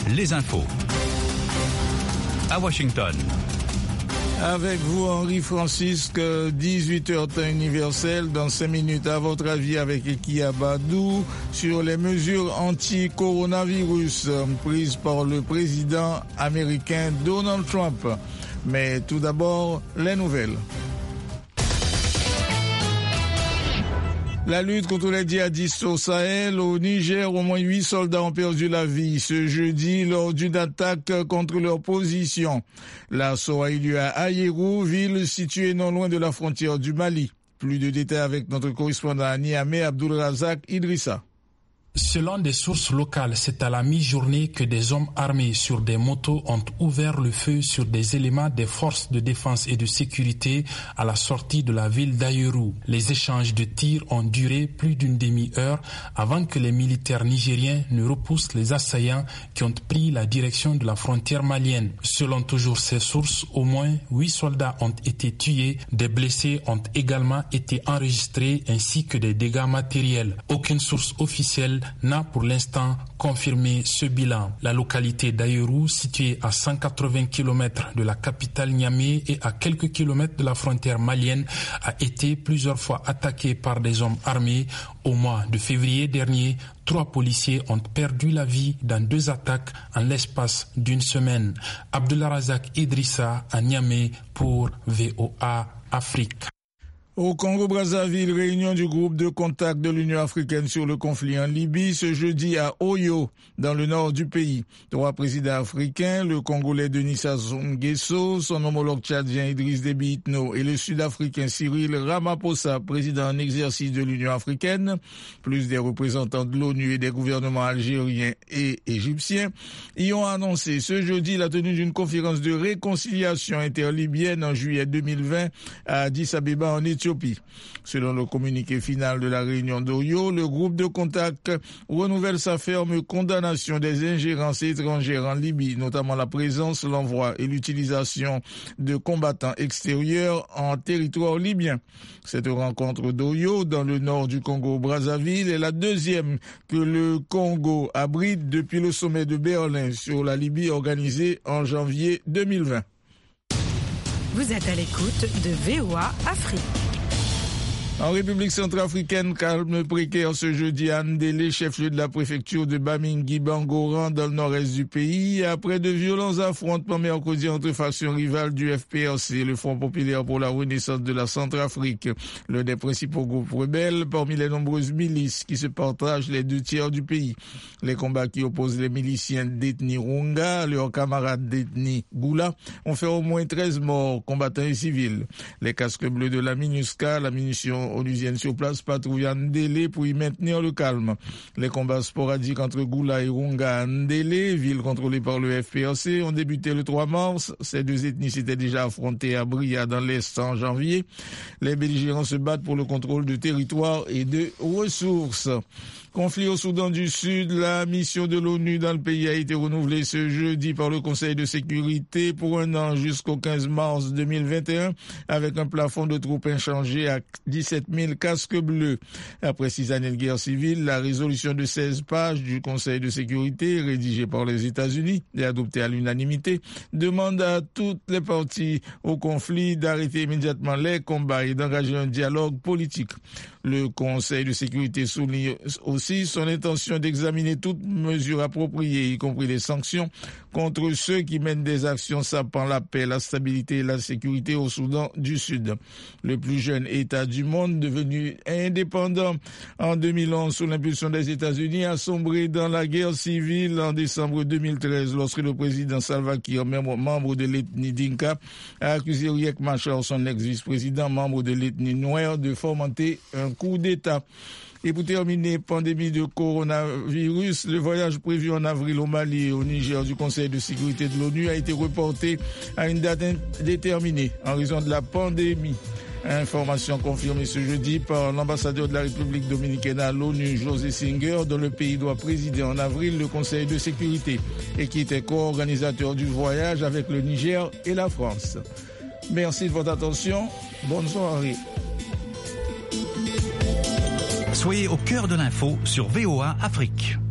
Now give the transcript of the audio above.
les infos. À Washington. Avec vous, Henri Francisque, 18h temps universel. Dans 5 minutes, à votre avis, avec Eki Abadou, sur les mesures anti-coronavirus prises par le président américain Donald Trump. Mais tout d'abord, les nouvelles. La lutte contre les djihadistes au Sahel, au Niger, au moins 8 soldats ont perdu la vie ce jeudi lors d'une attaque contre leur position. L'assaut a eu lieu à Ayerou, ville située non loin de la frontière du Mali. Plus de détails avec notre correspondant à Niamey, Abdulrazak Idrissa. Selon des sources locales, c'est à la mi-journée que des hommes armés sur des motos ont ouvert le feu sur des éléments des forces de défense et de sécurité à la sortie de la ville d'Ayerou. Les échanges de tirs ont duré plus d'une demi-heure avant que les militaires nigériens ne repoussent les assaillants qui ont pris la direction de la frontière malienne. Selon toujours ces sources, au moins 8 soldats ont été tués, des blessés ont également été enregistrés ainsi que des dégâts matériels. Aucune source officielle n'a pour l'instant confirmé ce bilan. La localité d'Ayerou, située à 180 km de la capitale Niamey et à quelques kilomètres de la frontière malienne, a été plusieurs fois attaquée par des hommes armés. Au mois de février dernier, 3 policiers ont perdu la vie dans 2 attaques en l'espace d'une semaine. Abdulrazak Idrissa à Niamey pour VOA Afrique. Au Congo-Brazzaville, réunion du groupe de contact de l'Union africaine sur le conflit en Libye ce jeudi à Oyo, dans le nord du pays. 3 présidents africains, le Congolais Denis Sassou Nguesso, son homologue tchadien Idriss Déby Itno et le Sud-Africain Cyril Ramaphosa, président en exercice de l'Union africaine, plus des représentants de l'ONU et des gouvernements algériens et égyptiens, y ont annoncé ce jeudi la tenue d'une conférence de réconciliation interlibyenne en juillet 2020 à Addis Abeba en Éthiopie. Selon le communiqué final de la réunion d'Oyo, le groupe de contact renouvelle sa ferme condamnation des ingérences étrangères en Libye, notamment la présence, l'envoi et l'utilisation de combattants extérieurs en territoire libyen. Cette rencontre d'Oyo, dans le nord du Congo-Brazzaville, est la deuxième que le Congo abrite depuis le sommet de Berlin sur la Libye organisé en janvier 2020. Vous êtes à l'écoute de VOA Afrique. En République centrafricaine, calme précaire ce jeudi à Ndélé, chef-lieu de la préfecture de Bamingui-Bangoran dans le nord-est du pays, après de violents affrontements mercredi entre factions rivales du FPRC, le Front populaire pour la renaissance de la Centrafrique, l'un des principaux groupes rebelles parmi les nombreuses milices qui se partagent les 2 tiers du pays. Les combats qui opposent les miliciens d'ethnie Runga, leurs camarades d'ethnie Goula, ont fait au moins 13 morts, combattants et civils. Les casques bleus de la MINUSCA, la munition onusienne sur place patrouille à Ndélé pour y maintenir le calme. Les combats sporadiques entre Goula et Runga à Ndélé, ville contrôlée par le FPRC, ont débuté le 3 mars. Ces 2 ethnies s'étaient déjà affrontées à Bria dans l'Est en janvier. Les belligérants se battent pour le contrôle de territoire et de ressources. Conflit au Soudan du Sud, la mission de l'ONU dans le pays a été renouvelée ce jeudi par le Conseil de sécurité pour 1 an jusqu'au 15 mars 2021 avec un plafond de troupes inchangé à 17 000 casques bleus. Après 6 années de guerre civile, la résolution de 16 pages du Conseil de sécurité, rédigée par les États-Unis et adoptée à l'unanimité, demande à toutes les parties au conflit d'arrêter immédiatement les combats et d'engager un dialogue politique. Le Conseil de sécurité souligne aussi son intention d'examiner toutes mesures appropriées, y compris les sanctions, contre ceux qui mènent des actions sapant la paix, la stabilité et la sécurité au Soudan du Sud. Le plus jeune État du monde, devenu indépendant en 2011 sous l'impulsion des États-Unis, a sombré dans la guerre civile en décembre 2013 lorsque le président Salva Kiir, membre de l'ethnie Dinka, a accusé Riek Machar, son ex-vice-président, membre de l'ethnie Nuer, de fomenter un coup d'État. Et pour terminer, pandémie de coronavirus, le voyage prévu en avril au Mali et au Niger du Conseil de sécurité de l'ONU a été reporté à une date indéterminée en raison de la pandémie. Information confirmée ce jeudi par l'ambassadeur de la République dominicaine à l'ONU, José Singer, dont le pays doit présider en avril le Conseil de sécurité et qui était co-organisateur du voyage avec le Niger et la France. Merci de votre attention. Bonne soirée. Soyez au cœur de l'info sur VOA Afrique.